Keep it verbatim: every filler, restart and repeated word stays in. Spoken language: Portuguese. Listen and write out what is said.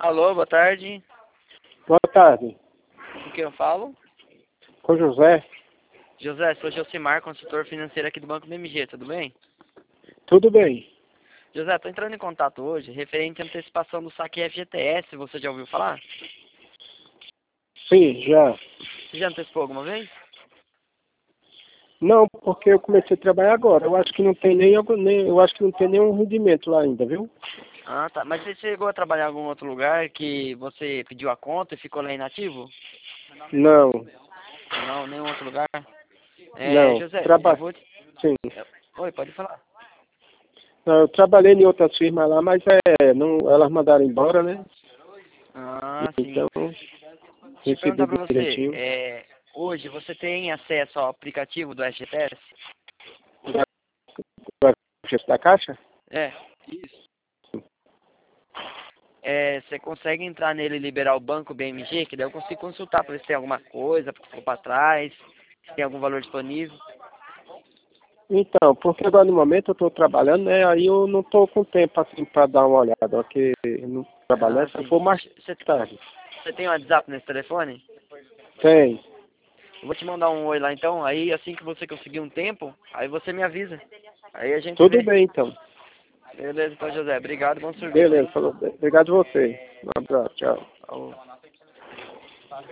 Alô, boa tarde. Boa tarde. Com quem eu falo? Com José. José, sou Josimar, consultor financeiro aqui do Banco B M G, tudo bem? Tudo bem? José, estou entrando em contato hoje referente à antecipação do saque F G T S, você já ouviu falar? Sim, já. Você já antecipou alguma vez? Não, porque eu comecei a trabalhar agora. Eu acho que não tem nem, algum- nem eu acho que não tem nenhum rendimento lá ainda, viu? Ah, tá. Mas você chegou a trabalhar em algum outro lugar que você pediu a conta e ficou lá inativo? Não, Não, nenhum outro lugar? É, não. José, eu Traba... vou... te- Sim. eu- Oi, pode falar. Não, eu trabalhei em outras firmas lá, mas é, não, elas mandaram embora, né? Ah, sim. Então, Deixa eu recebi perguntar pra você, direitinho. é, hoje você tem acesso ao aplicativo do F G T S? Da, da caixa? É, isso. É, você consegue entrar nele e liberar o banco B M G, que daí eu consigo consultar para ver se tem alguma coisa, porque ficou para trás, se tem algum valor disponível. Então, porque agora no momento eu estou trabalhando, né? Aí eu não estou com tempo assim para dar uma olhada, porque não Ah, trabalhando, só sim. for mais Você tarde. você tem um WhatsApp nesse telefone? Tem. Eu vou te mandar um oi lá então, aí assim que você conseguir um tempo, aí você me avisa. Aí a gente Tudo vê. bem, então. Beleza, então, José. Obrigado, bom serviço, Beleza, hein? falou. Obrigado a você. Um abraço, tchau. Falou.